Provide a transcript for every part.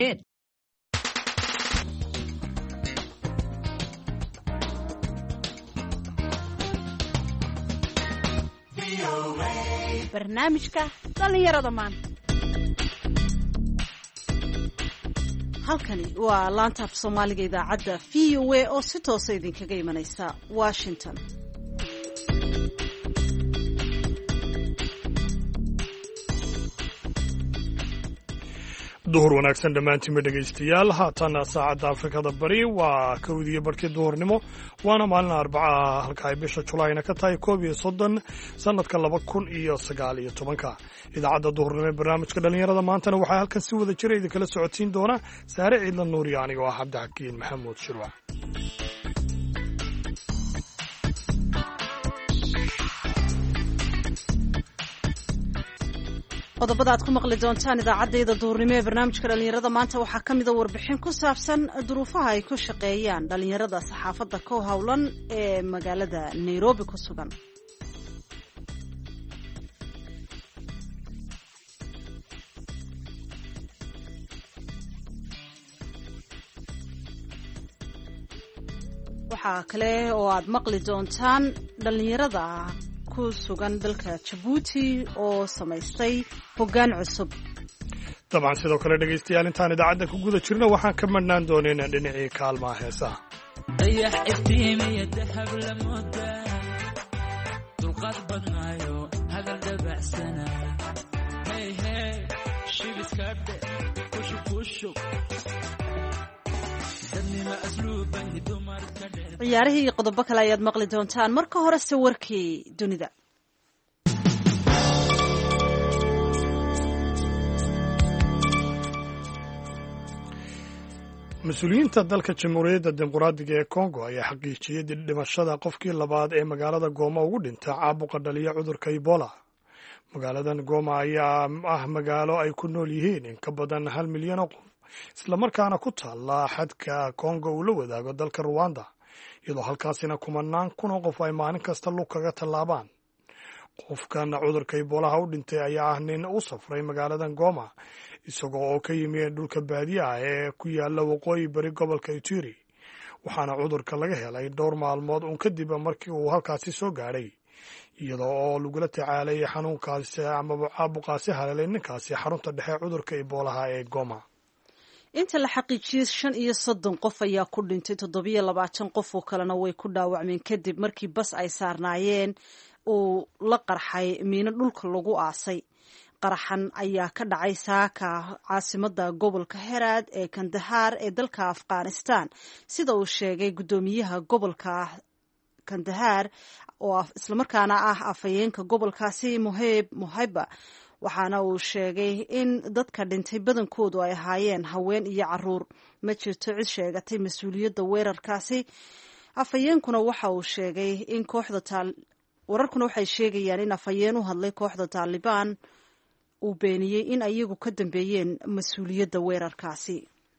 barnaamijka dhalinyarada maanta. halkani waa laanta af soomaaliga idaacadda VOA oo si toosa idinkaga imanaysa Washington. duhur wanaagsan dhammaantiinba dhegaystayaal haatana saacadda afrikada bari waa kowdiyo barhkii duhurnimo waana maalin arbaca halka ay bisha julaayna ka tahay 31 sanadka 2019 idaacadda duhurnimo ee barnaamijka dhalinyarada maantana waxaa halkan si wada jira idinkala socodsiin doona saare ciidlan nuuriya anigoo ah cabdixakiin maxamuud shirwac. qodobada aad ku maqli doontaan idaacaddayda duhurnimo ee barnaamijka dhalinyarada maanta waxaa ka mida warbixin ku saabsan duruufaha ay ku shaqeeyaan dhalinyarada saxaafadda ka howlan ee magaalada Nairobi ku sugan. waxaa kale oo aad maqli doontaan dhalinyarada ku sugan dalka Djibouti oo samaystay hoggaan cusub. dabcan sidoo kale dhegaystayaal intaan idaacadda ku guda jirno waxaan ka madhnaan doonaynaa dhinacii kaalmaha heesaha. dayax iftiimiya dahab la mooda dulqaad badnaayo hadal dabacsana hey hey shibiskadhe kushukushu ciyaarihii iyo qodobo kale ayaad maqli doontaan marka horese warkii dunida. mas-uuliyiinta dalka jamhuuriyadda dimuqraadiga ee Kongo ayaa xaqiijiyay dhimashada qofkii labaad ee magaalada Goma ugu dhintay caabuqa dhaliya cudurka Ebola. magaaladan Goma ayaa ah magaalo ay ku nool yihiin in ka badan 1 milyan oo qof islamarkaana ku taalla xadka Kongo uu la wadaago dalka Rwanda iyadoo halkaasina kumanaan kun oo qof ay maalin kasta lug kaga tallaabaan. qofkan cudurka Ebola u dhintay ayaa ah nin u safray magaaladan Goma isagoo oo ka yimid dhulka baadiyaha ee ku yaala waqooyi bari gobolka Ituri waxaana cudurka laga helay dhowr maalmood un kadib markii uu halkaasi soo gaadhay iyadoo oo lagula tacaalay xanuunkaasi ama caabuqaasi haleelay ninkaasi xarunta dhexe cudurka Ebola ee Goma. inta la xaqiijiyay 35 qof ayaa ku dhintay 27 qof oo kalena way ku dhaawacmeen kadib markii bas ay saarnaayeen uu la qarxay miino dhulka lagu aasay. qaraxan ayaa ka dhacay saaka caasimada gobolka Herat ee Kandahar ee dalka Afghanistan sida uu sheegay gudoomiyaha gobolka Kandahar oo isla markaana ah afayeenka gobolkaasi Muhayba waxaana uu sheegay in dadka dhintay badankoodu ay ahaayeen haween iyo caruur. ma jirto cid sheegatay mas-uuliyadda weerarkaasi. afayeenkuna waxa uu sheegay in wararkuna waxay sheegayaan in afayeen u hadlay kooxda Taliban uu beeniyey in ayagu ka dambeeyeen mas-uuliyadda weerarkaasi.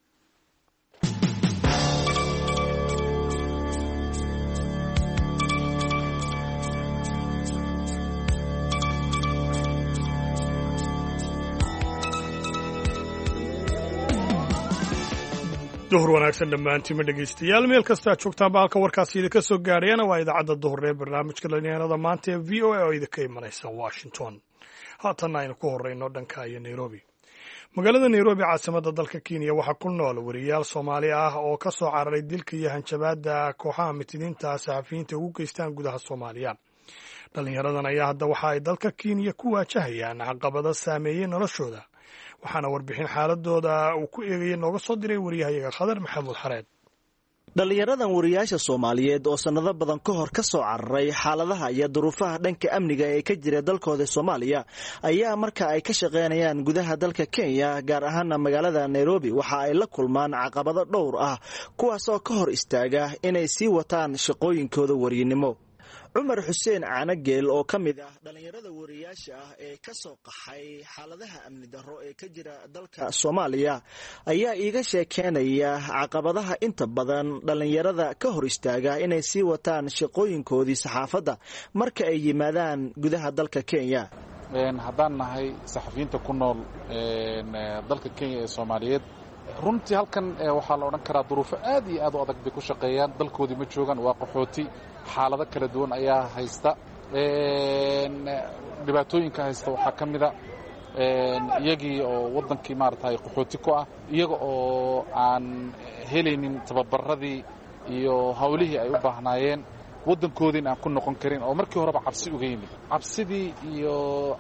duhur wanaagsan dhammaantiinba dhegaystayaal meel kasta aad joogtaan baalka warkaasi idinka soo gaadhayana waa idaacadda duhur ee barnaamijka dhalinyarada maanta ee VOA oo idinka imanaysa Washington. haatanna aynu ku horreyno dhanka iyo Nairobi. magaalada Nairobi caasimadda dalka Kenya waxaa ku nool wariyaal Soomaali ah oo ka soo cararay dilka iyo hanjabaadda kooxaha mitiniinta saxafiyiinta ugu geystaan gudaha Soomaaliya. dhalinyaradan ayaa hadda waxa ay dalka Kenya ku waajahayaan caqabado saameeyay noloshooda waxaana warbixin xaaladooda uu ku eegayay nooga soo diray wariyahayaga Khadar Maxamuud Xareed. dhalinyaradan wariyaasha Soomaaliyeed oo sanado badan ka hor ka soo cararay xaaladaha iyo duruufaha dhanka amniga ee ka jira dalkooda Soomaaliya ayaa marka ay ka shaqeynayaan gudaha dalka Kenya gaar ahaan magaalada Nairobi waxa ay la kulmaan caqabado dhowr ah kuwaas oo ka hor istaaga inay sii wataan shaqooyinkooda wariyanimo. Cumar Xuseen Caanageel oo ka mid ah dhalinyarada wariyaasha ah ee ka soo qaxay xaaladaha amni darro ee ka jira dalka Soomaaliya ayaa iiga sheekeynaya caqabadaha inta badan dhalinyarada ka hor istaaga inay sii wataan shaqooyinkoodii saxaafadda marka ay yimaadaan gudaha dalka Kenya. haddaan nahay saxafiyiinta ku nool dalka Kenya ee Soomaaliyeed runtii halkan waxaa la odhan karaa duruufo aad iyo aad u adag bay ku shaqeeyaan dalkoodii ma joogaan waa qaxooti xaalado kala duwan ayaa haysta dhibaatooyinka haysta waxaa ka mida iyagii oo waddankii maaragtay qaxooti ku ah iyaga oo aan helaynin tababaradii iyo hawlihii ay u baahnaayeen waddankoodiina aan ku noqon karin oo markii horeba cabsi uga yimid cabsidii iyo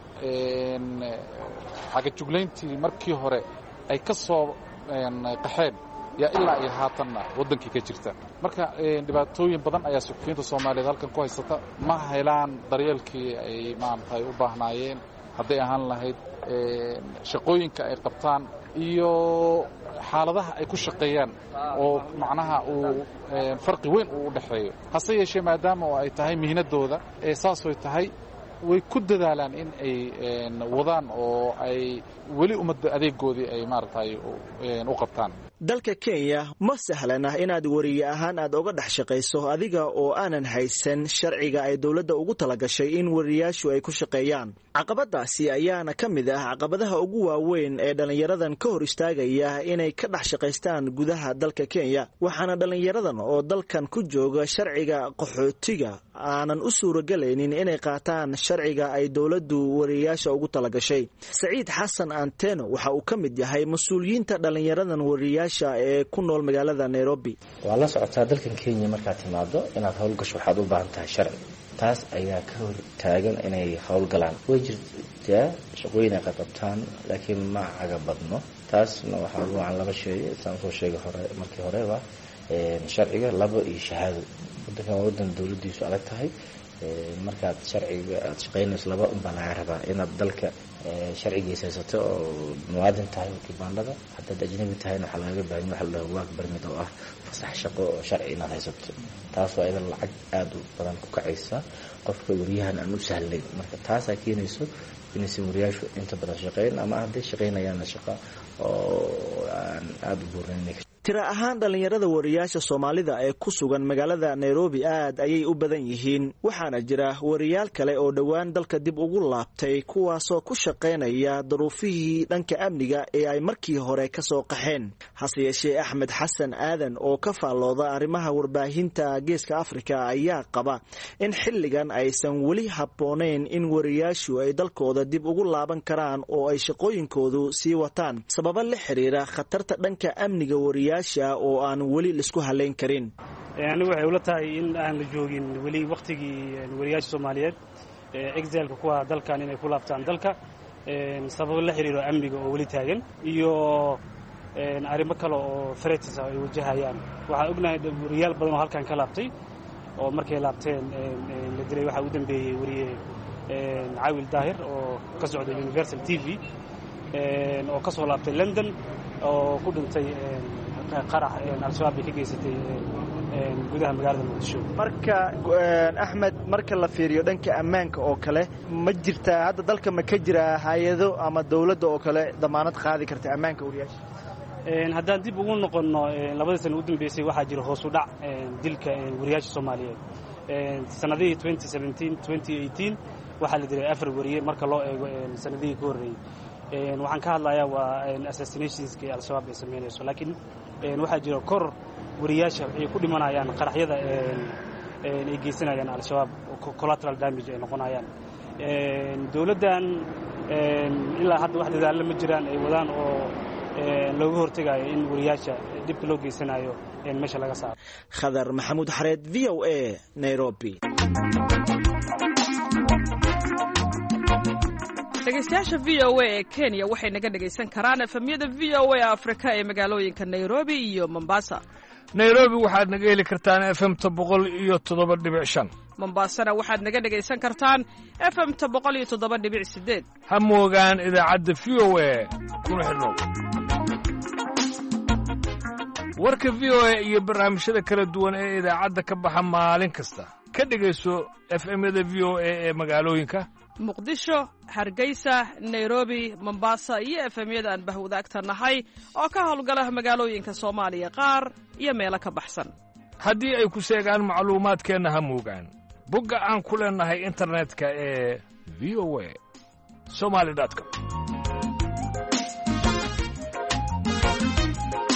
xagajuglayntii markii hore ay ka soo qaxeen yaa ilaa iyo haatanna waddankii ka jirta marka dhibaatooyin badan ayaa suxufiyiinta soomaaliyeed halkan ku haysata ma helaan daryeelkii ay maaragtay u baahnaayeen hadday ahaan lahayd shaqooyinka ay qabtaan iyo xaaladaha ay ku shaqeeyaan oo macnaha uu farqi weyn uu u dhexeeyo hase yeeshee maadaama oo ay tahay mihnadooda saasoy tahay way ku dadaalaan in ay wadaan oo ay weli ummadda adeegoodii ay maaragtay u qabtaan dalka Kenya ma sahlan ah inaad wariye ahaan aad uga dhex shaqayso adiga oo aanan haysan sharciga ay dawladda ugu talagashay in wariyaashu ay ku shaqeeyaan caqabadaasi ayaana ka mid ah caqabadaha ugu waaweyn ee dhalinyaradan ka hor istaagaya inay ka dhex shaqaystaan gudaha dalka Kenya waxaana dhalinyaradan oo dalkan ku jooga sharciga qaxootiga aanan u suuragelaynin inay qaataan sharciga ay dawladdu wariyaasha ugu talagashay Saciid Xasan Anteno waxa uu ka mid yahay mas'uuliyiinta dhalinyaradan wariyaasha ee ku nool magaalada Nairobi waa la socotaa dalkan Kenya markaad timaado inaad hawl gasho waxaad u baahan tahay sharci taas ayaa ka hor taagan inay hawl galaan way jirtaa shaqooyin ay qabtaan laakiin ma caga badno taasna waxaa ugu wacan laba shay saan soo sheegay hore markii horeba sharciga laba iyo shahaado wadankan waa wadan dawladdiisu adag tahay markaad sharciga aad shaqaynayso laba unbaa laga rabaa inaad dalka sharcigiisa haysato oo muwaadin tahay kibaandhada haddaad ajnabi tahayna waxaa lagaga baahan yahay waxa la dhaho work permit oo ah fasax shaqo oo sharci inaad haysato taas waa idan lacag aad u badan ku kacaysa qofka wariyahan aan u sahlayn marka taasaa keenayso inaysan wariyaashu inta badan shaqayn ama hadday shaqaynayaanna shaqo oo aan aad u buurnayn tira ahaan dhalinyarada wariyaasha Soomaalida ee ku sugan magaalada Nairobi aad ayay u badan yihiin waxaana jira wariyaal kale oo dhawaan dalka dib ugu laabtay kuwaasoo ku shaqeynaya duruufihii dhanka amniga ee ay markii hore ka soo qaxeen hase yeeshee Axmed Xasan Aadan oo ka faalooda arrimaha warbaahinta Geeska Afrika ayaa qaba in xilligan aysan weli habboonayn in wariyaashu ay dalkooda dib ugu laaban karaan oo ay shaqooyinkoodu sii wataan sababo la xiriira khatarta dhanka amniga oo aan weli lisku haleyn karin anigu waxay ula tahay in aan la joogin weli waqtigii wariyaasha Soomaaliyeed exilka kuwa dalkan inay ku laabtaan dalka sabab la xiriiro amniga oo weli taagan iyo arrimo kale oo threats ay wajahayaan waxa ognahay wariyaal badan oo halkan ka laabtay oo markay laabteen la dilay waxa uu dambeeyay wariye Caawil Daahir oo ka socday Universal TV oo ka soo laabtay London oo ku dhintay qarax al-shabaab ka geysatay gudaha magaalada Muqdisho marka Axmed marka la fiiriyo dhanka ammaanka oo kale ma jirtaa hadda dalka ma ka jira hay'ado ama dawladda oo kale damaanad qaadi karta ammaanka wariyaasha haddaan dib ugu noqono labada sano u dambeysay waxaa jira hoos u dhac dilka wariyaasha Soomaaliyeed sanadihii 2017 2018 waxaa la dilay 4 wariye marka loo eego sanadihii ka horreeyay waxaan ka hadlayaa waa assassinationska ee al-shabaab ay sameynayso laakiin waxaa jira kor wariyaasha ay ku dhimanayaan qaraxyada ay geysanayaan al-shabaab collateral damage ay noqonayaan dawladdan ilaa hadda wax dadaalo ma jiraan ay wadaan oo looga hortagayo in wariyaasha dibka loo geysanayo meesha laga saaro Khadar Maxamuud Xareed VOA Nairobi dhegeystayaasha VOA ee Kenya waxay naga dhageysan karaan efemyada VOA Afrika ee magaalooyinka Nairobi iyo Mombasa. Nairobi waxaad naga heli kartaan FM-ta 107.5. Mombasana waxaad naga dhageysan kartaan FM-ta 107.8. Ha moogaan idaacadda VOA kuna xidhnow. Warka VOA iyo barnaamijyada kala duwan ee idaacadda ka baxa maalin kasta. Ka dhageyso FM-yada VOA ee magaalooyinka Muqdisho, Hargeysa, Nairobi, Mombasa iyo FM-yada aan bahwadaagta nahay oo ka howlgala magaalooyinka Soomaaliya qaar iyo meelo ka baxsan. Haddii ay ku seegaan macluumaadkeena ha moogaan bogga aan ku leenahay internetka ee voasomali.com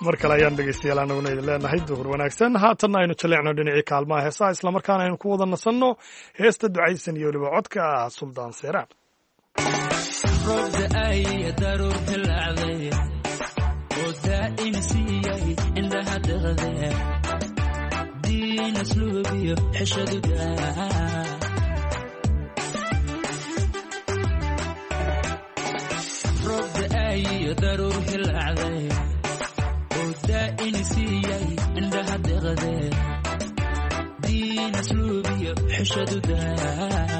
mar kale ayaan dhegaystayaal anaguna idin leenahay duhur wanaagsan haatanna aynu jaleecno dhinacii kaalmaha heesaha islamarkaana aynu ku wada nasanno heesta ducaysan iyo weliba codka ah suldaan seeraan robda ay daruur hilacday oo daa'im siiyay indhaha daqde diin asluubiyo xishadu daa robda ay daruur hilacday oo daa'im siiyay indhaha daqde diin asluubiyo xishadu daa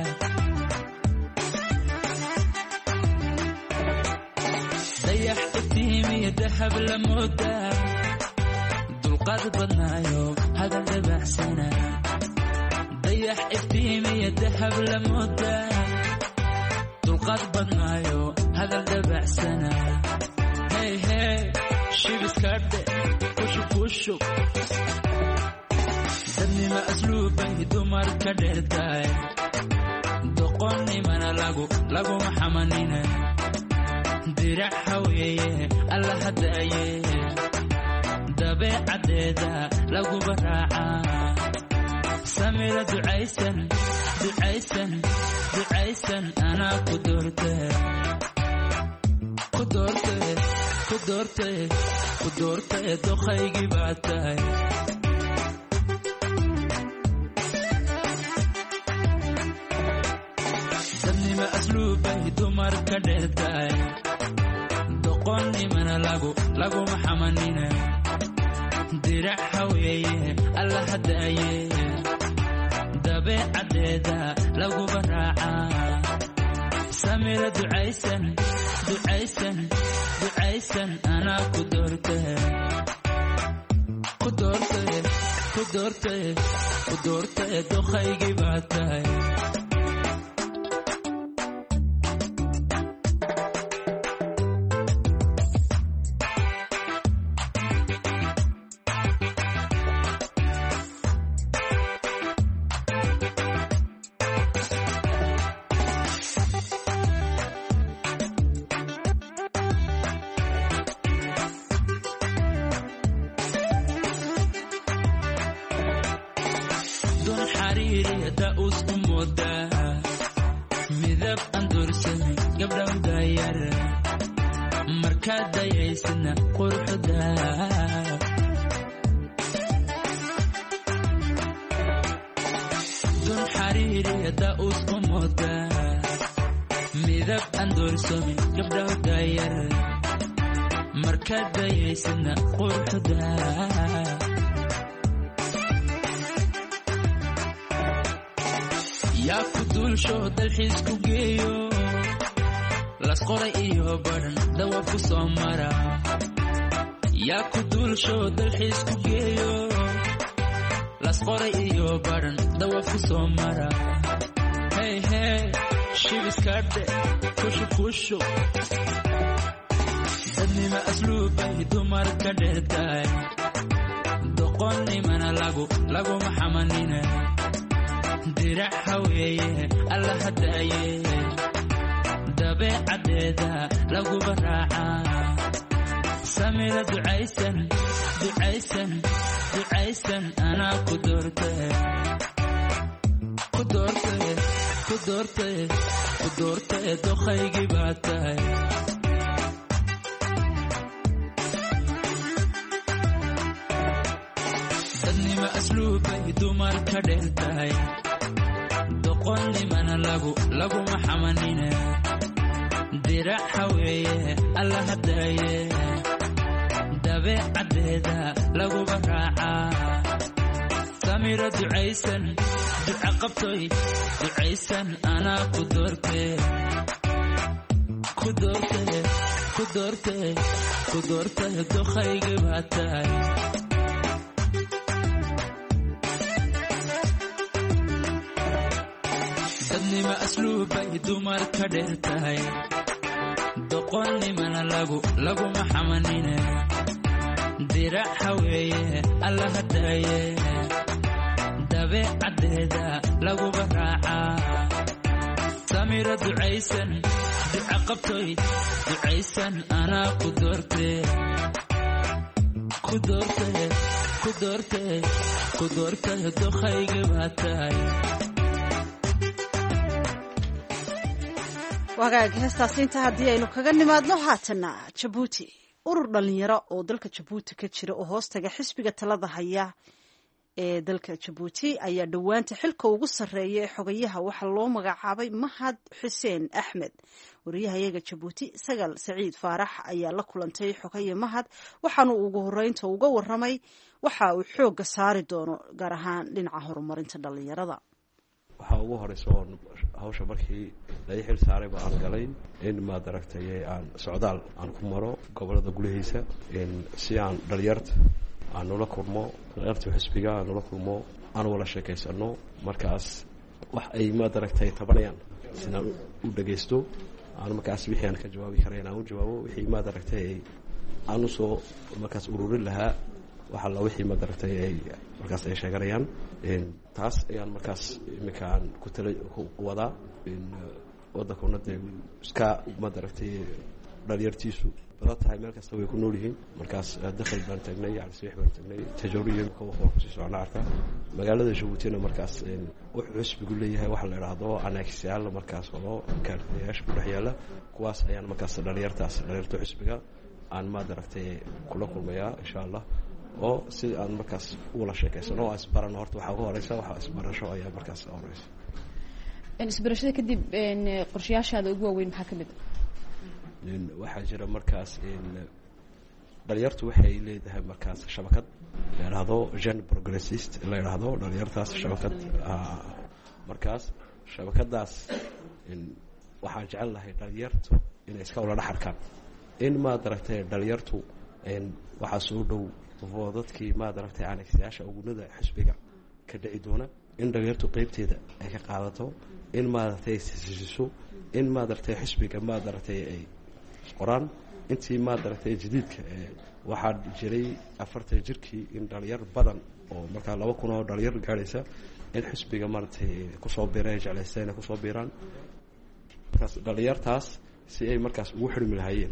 dayax iftiimiya dahab la moodaa dulqaad badnaayo hadal dabacsana dayax iftiimiya dahab la moodaa dulqaad badnaayo hadal dabacsana hey hey shibiskadhe kushub dadnima asluubay dumar ka dheertaay doqonnimana laguma xamanina dirac haweeye alla hadaaye dabeecadeeda laguba raacaa samira ducaysan anaa ku doortee doqaygii baa tahay dadnima asluubay dumar ka dheertaay doqonnimana laguma xamanina dirac haweeye alla hadaaye dabeecadeeda laguba raacaa samira ducaysan anaa ku doortee doqaygii baa tahay midab aan doorsame gabdhaw daayar markaad dayaysana quruxda dun xariiriya daa'us u mooda midab aan doorsame gabdhaw daayar markaad dayaysana quruxda yaa ku duulsho dalxiis ku geeyo las qoray iyo badhan dawab ku soo mara yaa ku duulsho dalxiis ku geeyo las qoray iyo badhan dawab ku soo mara hey hey shibiskadhe kushu dadnima asluubay dumar ka dheertaay doqonnimana laguma xamanina dirac haweeye alla hadaaye dabeecadeeda laguba raacaa samira ducaysan anaa ku doortee doqaygii baa tahay dadnima asluubay dumar ka dheertahay doqonnimana laguma xamanina dirac haweeye alla hadaaye dabeecadeeda laguba raacaa samira ducaysan duca qabtoy ducaysan anaa ku doortee doqaygii baa tahay dadnima asluubay dumar ka dheertahay doqonnimana laguma xamanina dirac haweeye alla hadaaye dabeecadeeda laguba raacaa samira ducaysan duca qabtoy ducaysan anaa ku doortee ku doortay dokhayga baa tahay. wagaag heestaasi inta haddii aynu kaga nimaadno haatana Jabuuti. urur dhalinyaro oo dalka Jabuuti ka jira oo hoostaga xisbiga talada haya ee dalka Jabuuti ayaa dhawaanta xilka ugu sareeya ee xogayaha waxa loo magacaabay Mahad Xuseen Axmed. wariyahayaga Jabuuti Sagal Saciid Faarax ayaa la kulantay xogaye Mahad waxaana ugu horeynta uga waramay waxa uu xooga saari doono gaar ahaan dhinaca horumarinta dhalinyarada. waxa ugu horeysa oo hawsha markii la xil saaray baan galay in ma daragtay aan socdaal aan ku maro gobolada gulihiisa si aan dhalinyarta aan ula kulmo dhalinyarta xisbiga aan ula kulmo aan wala sheekaysano markaas wax ay ma daragtay tabanayaan sina u dhageysto aan markaas wixii aan ka jawaabi kareen aan u jawaabo wixii ma daragtay aan soo markaas ururin lahaa waxa la wixii ma daragtay ay markaas ay sheeganayaan taas ayaan markaas iminkaan ku tala wadaa waddankuna dee iska ma daragtay dhalinyartiisu badan tahay meel kasta way ku nool yihiin markaas dakhil baan tagnay calisbiix baan tagnay tajooriyo waxaan kusii socnaa arkaa magaalada Jabuutina markaas wuxuu xisbigu leeyahay waxa la yidhaahdo anaagisyaal markaas oo kaartayaasha ku dhex yaala kuwaas ayaan markaas dhalinyarta xisbiga aan ma daragtay kula kulmayaa insha Allah oo si aan markaas ula sheekaysano oo isbarano horta waxa ugu horeysa waxa isbarasho ayaa markaas horeysa isbarashada kadib qorshayaashaada ugu waaweyn maxaa kamid waxaa jira markaas dhalinyartu waxay leedahay markaas shabakad la yiraahdo Jeune Progressiste la yiraahdo dhalinyartaas shabakad markaas shabakadaas waxaan jecel lahay dhalinyartu inay iska wada dhaxarkaan in ma daragtay dhalinyartu waxa soo dhow dadkii ma daragtay anagsiyaasha ugunada xisbiga ka dhici doona in dhalinyartu qaybteeda ay ka qaadato in ma daragtay siisiso in ma daragtay xisbiga ma daragtay ay qoraan intii ma daragtay jadiidka waxaa jiray 40 jirkii in dhalinyar badan oo markaa 2,000 oo dhalinyar gaaraysa in xisbiga martay ku soo biiray jeclaysan ku soo biiraan markaas dhalinyartaas si ay markaas ugu xirmi lahaayeen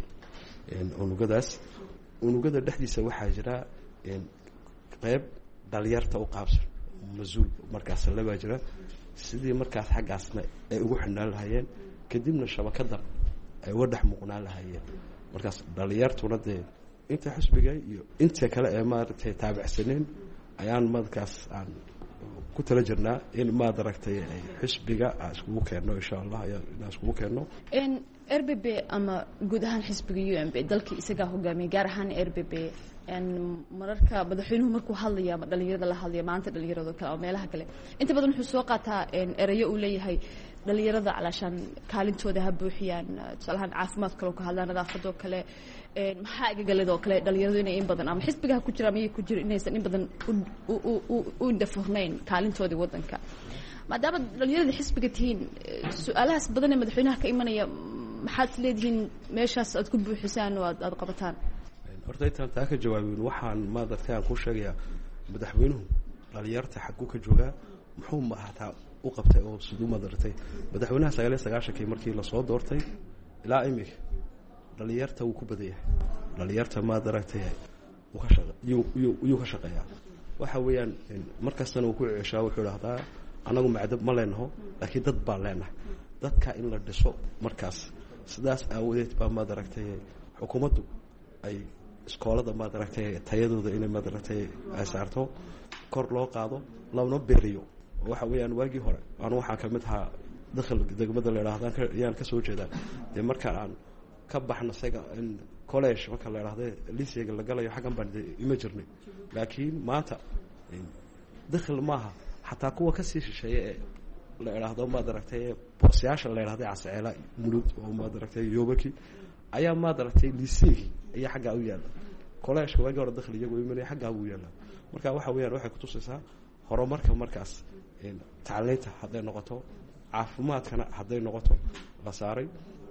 unugada dhexdiisa waxaa jira qayb dhalinyarta u qaabsan masuul markaas laba jira sidii markaas xaggaasna ay ugu xidhnaan lahaayeen kadibna shabakadan ay wadax muuqnaan lahaayeen markaas dhalinyartuna dee inta xisbiga iyo inta kale ee maaragtay taabicsaneen ayaan markaas aan ku tala jirnaa in ma daragtay xisbiga iskugu keenno insha Allah inaan iskugu keenno RBB ama guud ahaan xisbiga UNP dalkii isaga hogaamiyay gaar ahaan RBB mararka madaxweynuhu markuu hadlayo ama dhalinyarada la hadlayo maanta dhalinyarada kale oo meelaha kale inta badan wuxuu soo qaataa erayo uu leeyahay dhalinyarada calaashan kaalintooda ha buuxiyaan tusaalahan caafimaad kale oo ka hadlaan nadaafadoo kale maxaa igagaladoo kale dhalinyaradu inay in badan ama xisbiga ku jira ama ku jira inaysan in badan u indhafurnayn kaalintoodii waddanka maadaama dhalinyarada xisbiga tihiin su'aalahaas badan ee madaxweynaha ka imanaya maxaad leedihiin meeshaas aad ku buuxisaan oo aad qabataan horta intaan taa ka jawaabin waxaan ma dartay aan ku sheegayaa madaxweynuhu dhalinyarta xaggu ka joogaa muxuu ma hataa u qabtay oo sidoo ma dartay madaxweynaha 99 markii la soo doortay ilaa imika dhalinyarta uu ku badayay dhalinyarta ma dartay uu ka shaqeeyo ka shaqeeyaa waxa weeyaan markastana uu ku ceeshaa wuxuu raahdaa anagu macdab ma leenaho laakiin dad baa leenahay dadka in la dhiso markaas sidaas aawadeed baa ma dartay xukuumaddu ay iskoolada ma daragtay tayadooda inay ma daragtay ay saarto kor loo qaado lawna beeriyo waxa weeyaan waagii hore aan waxa ka mid ahaa dakhil degmada la yiraahdo yaan ka soo jeedaa marka aan ka baxno saga in college marka la yiraahdo liiseega la galayo xagan baan ima jirnay laakiin maanta dakhil maaha xataa kuwa ka sii shisheeye la yiraahdo ma daragtay boorsiyaasha la yiraahdo Caseela mulud oo ma daragtay Yobaki ayaa ma daragtay liiseegi ayaa xagga u yaala college waagii hore dakhil iyagu imanay xagga u yaala marka waxa weeyaan waxay ku tusaysaa horumarka markaas tacliinta hadday noqoto caafimaadkana hadday noqoto la saaray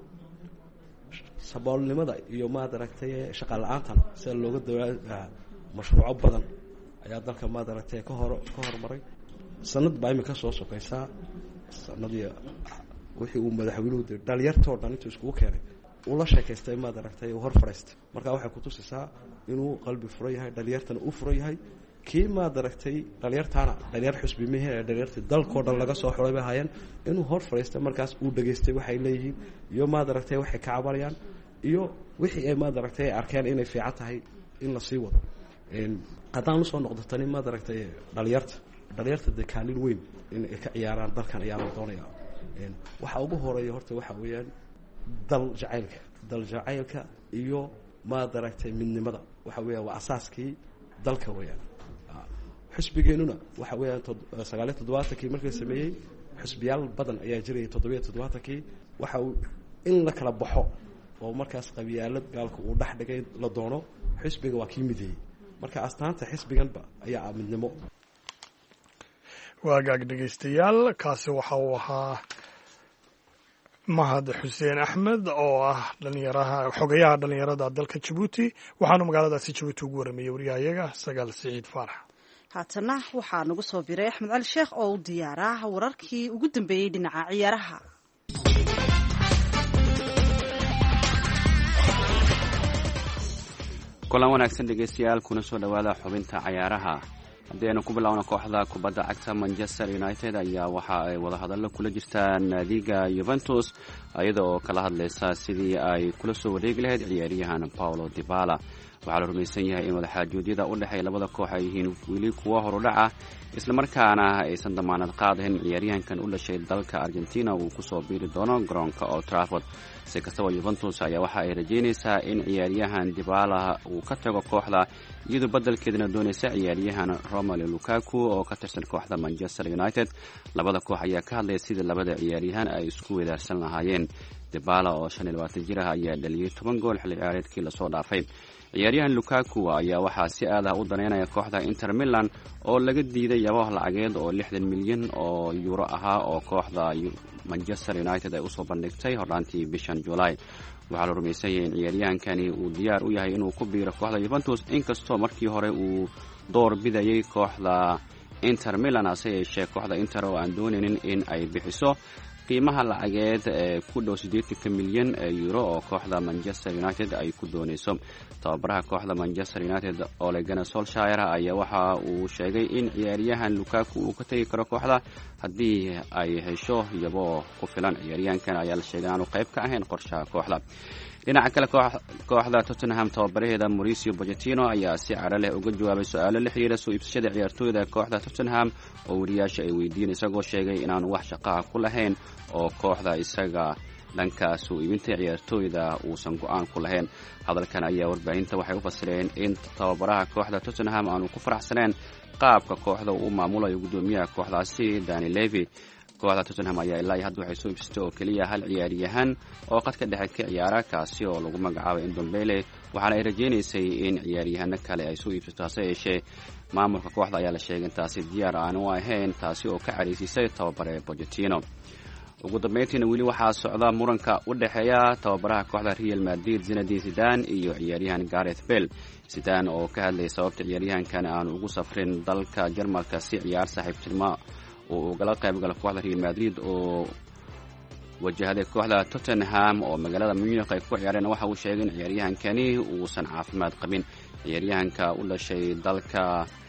saboolnimada iyo ma daragtay shaqo la'aantana si looga dawlad mashruuco badan ayaa dalka ma daragtay ka hormaray sanad baa imika soo sokaysaa sanadii wixii uu madaxweynuhu dhalinyartoo dhan intuu iskugu keenay ula sheekaystay maad aragtay hor fadhiistay marka waxay ku tusaysaa inuu qalbi furan yahay dhalinyartana u furan yahay kii maad aragtay dhalinyartaana dhalinyar xusbi mehe ee dhalinyartii dalkoo dhan laga soo xulay bay ahaayeen inuu hor fadhiistay markaas uu dhageystay waxay leeyihiin iyo maad aragtay waxay ka cabanayaan iyo wixii ay maad aragtay ay arkeen inay fiican tahay in la sii wado haddaan usoo noqdo tani maad aragtay dhalinyarta dee kaalin weyn in ay ka ciyaaraan dalkan ayaa la doonaya waxa ugu horeeya horta waxa weeyaan dal jacaylka iyo maad aragtay midnimada waxa weeyaan waa asaaskii dalka weeyaan xusbigeenuna waxa weeyaan 1970kii markii la sameeyey xusbiyaal badan ayaa jirayay 1970kii waxa uu in la kala baxo oo markaas qabyaalad gaalka uu dhex dhigay la doono xisbiga waa kii mideeyey marka astaanta xisbiganba ayaa midnimo waagaag dhegaystayaal kaasi waxa uu ahaa mahad xuseen axmed oo ah xogayaha dhalinyarada dalka jabuuti waxaanu magaaladaasi jabuuti ugu waramayey waryahayaga sagaal siciid faarax haatana waxaa nagu soo biray axmed cali sheekh oo u diyaara wararkii ugu dambeeyey dhinaca ciyaaraha kulan wanaagsan dhegeystayaal kuna soo dhowaada xubinta cayaaraha haddii aynu ku bilowna kooxda kubadda cagta Manchester United ayaa waxa ay wadahadallo kula jirtaan naadiga Juventus iyada oo kala hadlaysa sidii ay kula soo wareegi lahayd ciyaaryahan Paulo Dybala waxaa la rumaysan yahay in wadaxaajoodiyada u dhexeeya labada koox ay yihiin weli kuwa horudhac ah isla markaana aysan damaanad qaadayn ciyaaryahankan u dhashay dalka Argentina uu kusoo biiri doono garoonka Old Trafford si kastaba Juventus ayaa waxa ay rajeynaysaa in ciyaaryahan Dybala uu ka tago kooxda iyadoo beddelkeedana doonaysa ciyaaryahan Romelu Lukaku oo ka tirsan kooxda Manchester United labada koox ayaa ka hadlaya sidii labada ciyaaryahan ay isku wadaarsan lahaayeen Dybala oo 25 jir ah ayaa dhaliyay 10 gool xilli ciyaareedkii la soo dhaafay ciyaaryahan Lukaku ayaa waxaa si aad ah u daneynaya kooxda Inter Milan oo laga diiday yabaha lacageed oo 60 milyan oo euro ahaa oo kooxda Manchester United ay usoo bandhigtay horraantii bishan July waxaa la rumaysan yahay in ciyaaryahankani uu diyaar u yahay inuu ku biiro kooxda Juventus inkastoo markii hore uu door bidayay kooxda Inter Milan hase yeeshee kooxda Inter oo aan doonaynin in ay bixiso qiimaha lacageed ee ku dhow 80 milyan euro oo kooxda Manchester United ay ku doonayso tababaraha kooxda Manchester United Ole Gunnar Solskjaer ayaa waxa uu sheegay in ciyaaryahan Lukaku uu ka tagi karo kooxda haddii ay hesho iyabo ku filan ciyaaryahankan ayaa la sheegay inaanu qayb ka ahayn qorshaha kooxda dhinaca kale kooxda Tottenham tababaraheeda Mauricio Pochettino ayaa si cara leh uga jawaabay su'aalo la xiriira soo iibsashada ciyaartooyda kooxda Tottenham oo wariyaasha ay weydiin isagoo sheegay inaanu wax shaqo ah ku lahayn oo kooxda isaga dhankaas uu iibinta ciyaartooyda uusan go'aan ku lahayn hadalkan ayaa warbaahinta waxay u fasireen in tababaraha kooxda Tottenham aanu ku faraxsaneen qaabka kooxda uu maamulayo gudoomiyaha kooxdaasi Dani Levy kooxda Tottenham ayaa ilaa hadda waxay soo iibsatay oo kaliya hal ciyaaryahan oo qadka dhexe ka ciyaara kaasi oo lagu magacaabay Ndombele waxaana ay rajeynaysay in ciyaaryahano kale ay soo iibsato hase yeeshee maamulka kooxda ayaa la sheegay intaasi diyaar aan u ahayn taasi oo ka cariisisay tababare Pochettino ugu dambeyntiina weli waxaa socda muranka u dhexeeya tababaraha kooxda Real Madrid Zinedine Zidane iyo ciyaaryahan Gareth Bale Zidane oo ka hadlay sababta ciyaaryahankan aan ugu safrin dalka Jarmalka si ciyaar saaxiibtinimo oo ugala qayb gala kooxda Real Madrid oo wajahday kooxda Tottenham oo magaalada Munich ay ku ciyaareen waxa uu sheegay in ciyaaryahankani uusan caafimaad qabin ciyaaryahanka u dhashay dalka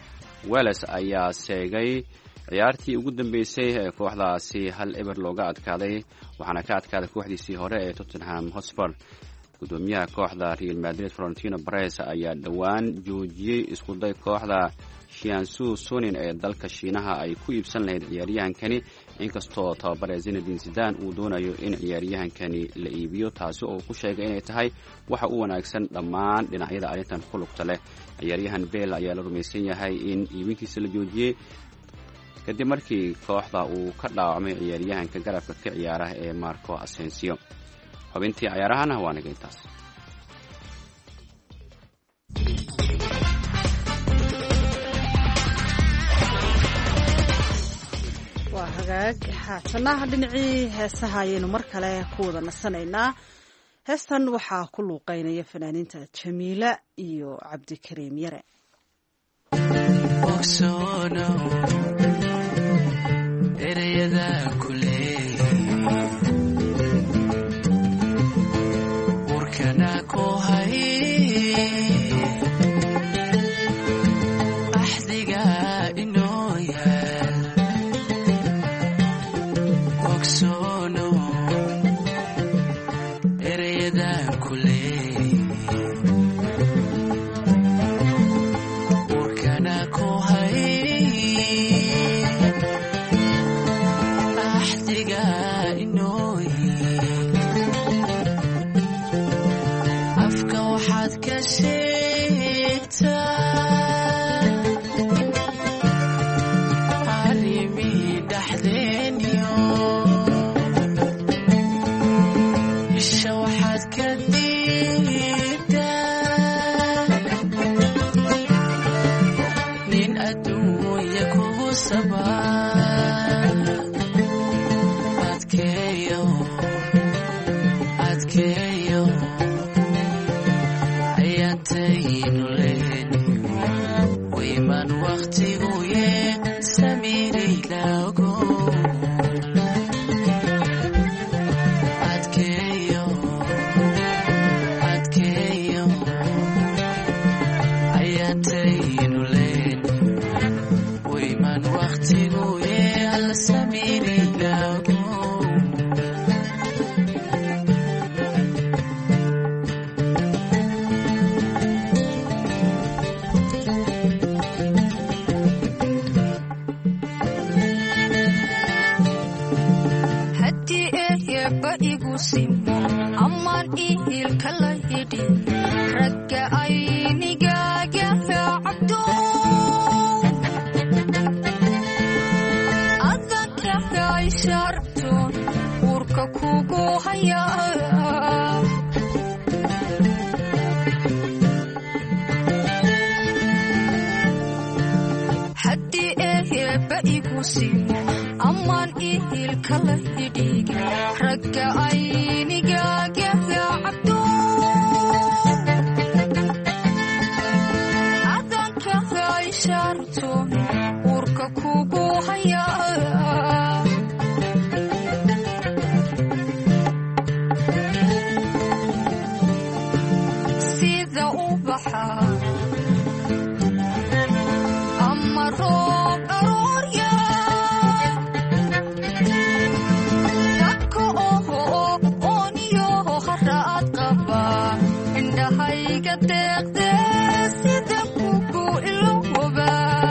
Wales ayaa sheegay ciyaartii ugu dambeysay ee kooxdaasi hal eber looga adkaaday waxaana ka adkaaday kooxdiisii hore ee Tottenham Hotspur gudoomiyaha kooxda Real Madrid Florentino Perez ayaa dhowaan joojiyay isku day kooxda Jiangsu Suning ee dalka Shiinaha ay ku iibsan lahayd ciyaaryahankani inkastoo tababare Zinedine Zidane uu doonayo in ciyaaryahankani la iibiyo taasi oo ku sheegay inay tahay waxa uu wanaagsan dhammaan dhinacyada arrintan ku lugta leh ciyaaryahan Bale ayaa la rumaysan yahay in iibintiisa la joojiyay kadib markii kooxda uu ka dhaawacmay ciyaaryahanka garabka ka ciyaara ee Marco Asensio xubintii ciyaarahana waa naga intaas waa hagaag haatanaha dhinacii heesaha ayaynu mar kale ku wada nasanaynaa heestan waxaa ku luuqeynaya fanaaniinta Jamiila iyo Cabdikariim Yare urkana ku hay axdiga inoo yaal ogsoono ereyadan ku leey urkana ku hay axdiga inoo afka waxaad ka sheegtaa arrimihii dhexdeeniyo isha waxaad ka diidaa nin adduunya kugu sabaa adkeeyo ayaantaynu leeni wayman wakhtigu yee samiiraylago adkeeyo ayaantaynu leeni wayman wakhtigu yee alla samiiraylago ammaan ihilka la yidhi ragga aynigaaga cabdo adanka ay sharto urka kugu haya haddii eeba igu simo ammaan ihilka la yidhi ragga aynigaaga cabdo adanka ay sharto urka kugu haya sida ubaxa ama roob aroorya indhahayga deeqde sida kugu ilowba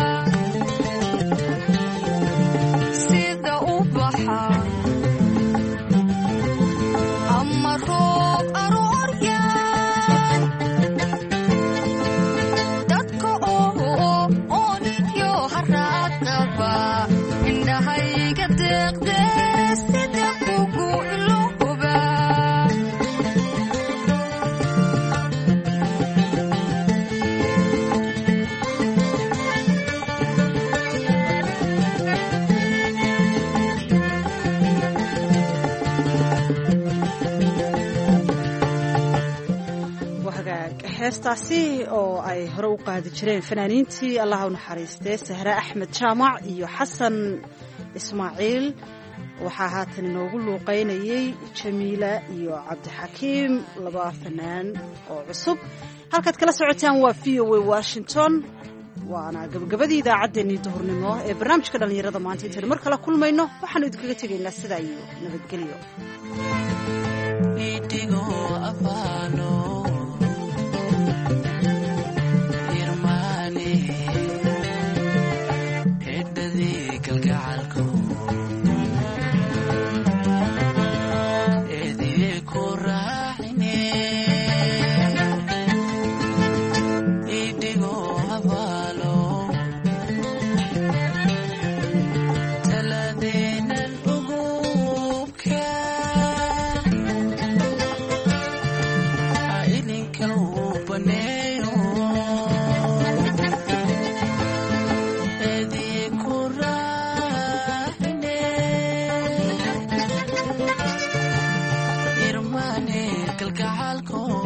sida ubaxa ama roob arooryan dadka ooniyo haraad qaba indhahayga deeqde sida kugu ilowba heestaasi oo ay hore u qaadi jireen fanaaniintii allaha u naxariistee sahre axmed jaamac iyo xasan ismaaciil waxaa haatan inoogu luuqaynayay jamiila iyo cabdixakiim laba fanaan oo cusub halkaad kala socotaan waa v o a washington waana gabagabadii idaacaddeenii duhurnimo ee barnaamijka dhallinyarada maanta intaynu mar kale kulmayno waxaanu idinkaga tegaynaa sidaa iyo nabadgelyo kalgacalko